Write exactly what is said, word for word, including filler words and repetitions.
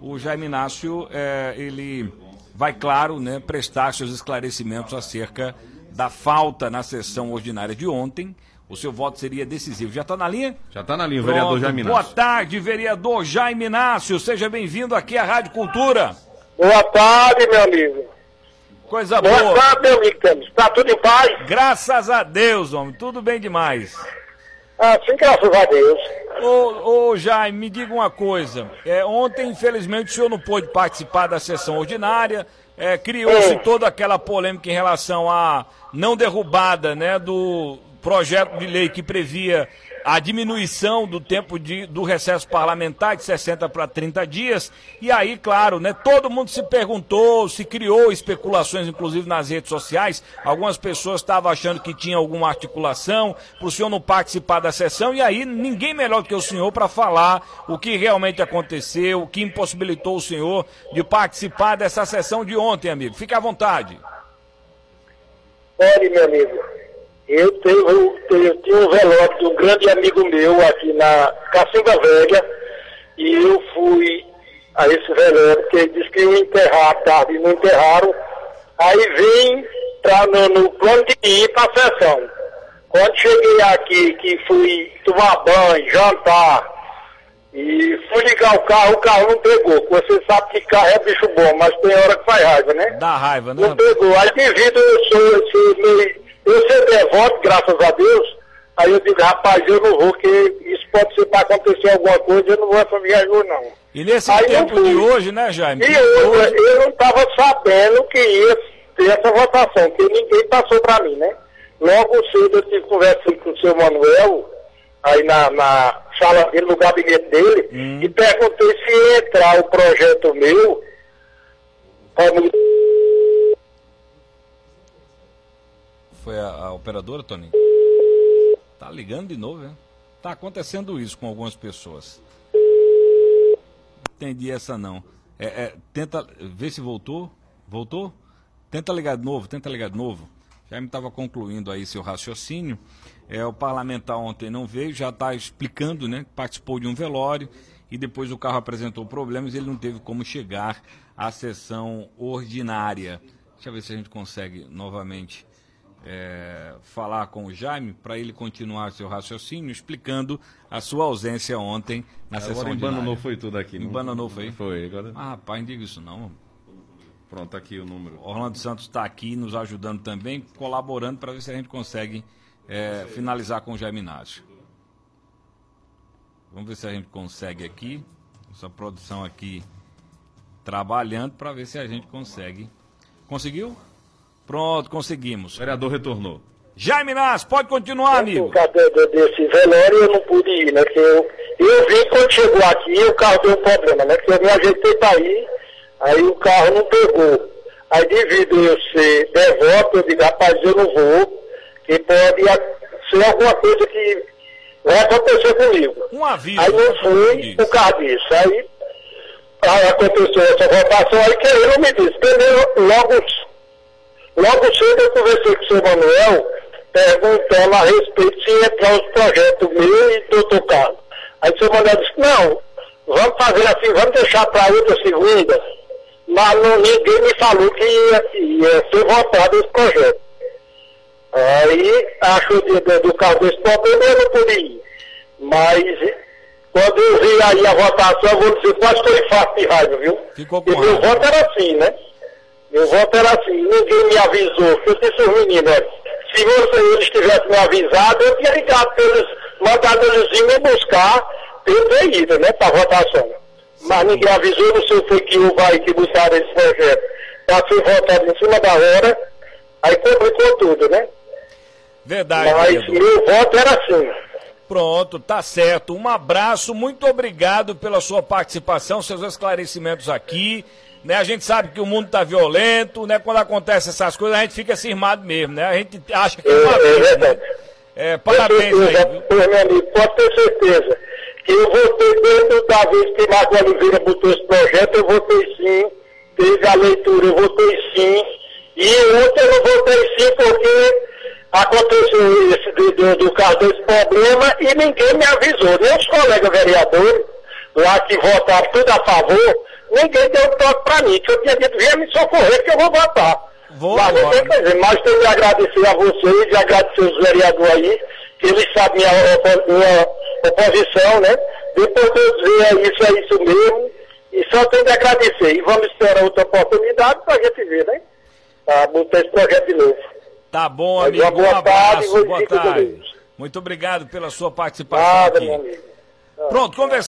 o Jaime Inácio, é, ele vai, claro, né, prestar seus esclarecimentos acerca da falta na sessão ordinária de ontem. O seu voto seria decisivo. Já está na linha? Já está na linha, o vereador Jaime Inácio. Boa tarde, vereador Jaime Inácio. Seja bem-vindo aqui à Rádio Cultura. Boa tarde, meu amigo. Coisa boa. boa. Boa tarde, meu amigo. Está tudo em paz? Graças a Deus, homem. Tudo bem demais. Ah, sim, graças a Deus. Ô, ô Jaime, me diga uma coisa. É, ontem, infelizmente, o senhor não pôde participar da sessão ordinária. É, criou-se é. toda aquela polêmica em relação à não derrubada, né, do projeto de lei que previa a diminuição do tempo de, do recesso parlamentar de sessenta para trinta dias. E aí, claro, né, todo mundo se perguntou, se criou especulações, inclusive nas redes sociais. Algumas pessoas estavam achando que tinha alguma articulação para o senhor não participar da sessão. E aí, ninguém melhor do que o senhor para falar o que realmente aconteceu, o que impossibilitou o senhor de participar dessa sessão de ontem, amigo. Fique à vontade. Olha, meu amigo, eu tenho, eu tinha um velório de um grande amigo meu aqui na Cacimba Velha, e eu fui a esse velório, porque ele disse que ia enterrar à tarde e não enterraram. Aí vim pra, no, no plano de ir para a sessão. Quando cheguei aqui, que fui tomar banho, jantar, e fui ligar o carro, o carro não pegou. Você sabe que carro é bicho bom, mas tem hora que faz raiva, né? Dá raiva, né? Não pegou. Aí devido eu sou, eu sou meio... Eu ser devoto, graças a Deus, aí eu digo, rapaz, eu não vou, porque isso pode ser para acontecer alguma coisa, eu não vou essa viagem, não. E nesse aí tempo de hoje, né, Jaime? E outra, hoje... eu não estava sabendo que ia ter essa votação, porque ninguém passou para mim, né? Logo cedo eu tive conversa com o seu Manuel, aí na, na sala dele, no gabinete dele, hum. e perguntei se ia entrar o projeto meu, como... Foi a, a operadora, Toninho? Tá ligando de novo, né? Tá acontecendo isso com algumas pessoas. Não entendi essa não. É, é, tenta ver se voltou. Voltou? Tenta ligar de novo, tenta ligar de novo. Já me estava concluindo aí seu raciocínio. É, o parlamentar ontem não veio, já está explicando, né? Participou de um velório e depois o carro apresentou problemas e ele não teve como chegar à sessão ordinária. Deixa eu ver se a gente consegue novamente... É, falar com o Jaime para ele continuar seu raciocínio, explicando a sua ausência ontem na agora sessão ordinária. Embananou foi tudo aqui. Embananou foi? Foi. Agora... Ah, rapaz, não diga isso não. Pronto, aqui o número. Orlando Santos está aqui nos ajudando também, colaborando para ver se a gente consegue é, finalizar com o Jaime Inácio. Vamos ver se a gente consegue aqui, essa produção aqui trabalhando para ver se a gente consegue. Conseguiu? Pronto, conseguimos. O vereador retornou. Jaime Inácio, pode continuar, amigo. Por causa desse velório eu não pude ir, né? Porque eu, eu vi quando chegou aqui, o carro deu um problema, né? Porque eu me ajeitei para ir, aí o carro não pegou. Aí devido eu ser devoto, eu digo, rapaz, eu não vou, que pode ser alguma coisa que vai acontecer comigo. Um aviso. Aí não fui por causa disso. Aí, aí aconteceu essa votação, aí que ele me disse, entendeu? Logo... Logo cedo eu conversei com o seu Manuel, perguntando a respeito se ia entrar os projetos meu e do doutor Carlos. Aí o seu Manuel disse, não, vamos fazer assim, vamos deixar para outra segunda, mas não, ninguém me falou que ia, ia ser votado esse projeto. Aí, achou do, do caso desse problema, eu não pude ir. Mas, quando eu vi aí a votação, eu vou dizer, quase foi fácil de raiva, viu? Ficou com e meu voto era assim, né? Meu voto era assim, ninguém me avisou. Eu disse aos meninos, né? Se você, eles tivessem me avisado, eu tinha ligado para eles, mandado eles irem me buscar, eu ter ido, né, para votação. Mas ninguém avisou, não sei o que que o vai que buscaram esse projeto. Para ser votado em cima da hora, aí complicou tudo, né? Verdade. Mas Pedro. Meu voto era assim. Pronto, tá certo. Um abraço, muito obrigado pela sua participação, seus esclarecimentos aqui. Né, a gente sabe que o mundo está violento, né? Quando acontecem essas coisas, a gente fica cismado mesmo, né? A gente acha que é uma vez, né? É, parabéns aí, viu? Meu amigo, pode ter certeza que eu votei dentro da vez que Marco Oliveira botou esse projeto, eu votei sim, teve a leitura, eu votei sim, e ontem eu não votei sim porque aconteceu esse do, do, do caso desse problema e ninguém me avisou, nem os colegas vereadores lá que votaram tudo a favor, ninguém deu toque para mim, que eu tinha dito, venha me socorrer que eu vou votar. Vou mas não tem que fazer, mas tenho que agradecer a vocês e agradecer os vereadores aí, que eles sabem minha, opo minha oposição, né? Depois de eu dizer isso, é isso mesmo, e só tenho que agradecer. E vamos esperar outra oportunidade para a gente ver, né? Para botar esse projeto de novo. Tá bom, mas amigo. boa Um abraço, tarde, boa tarde. Muito obrigado pela sua participação Nada, aqui. meu amigo. Pronto, conversamos.